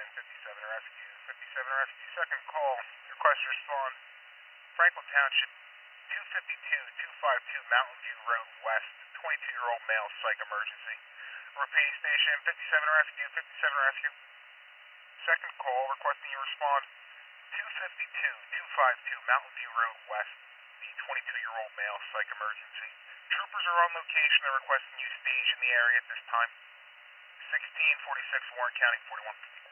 57 Rescue. 57 Rescue, second call. Request to respond. Franklin Township, 252 Mountain View Road West. 22-year-old male, psych emergency. Repeating station, 57 Rescue, 57 Rescue. Second call, requesting you respond. 252 Mountain View Road West. The 22-year-old male, psych emergency. Troopers are on location. They're requesting you stage in the area at this time. 1646 Warren County, 41.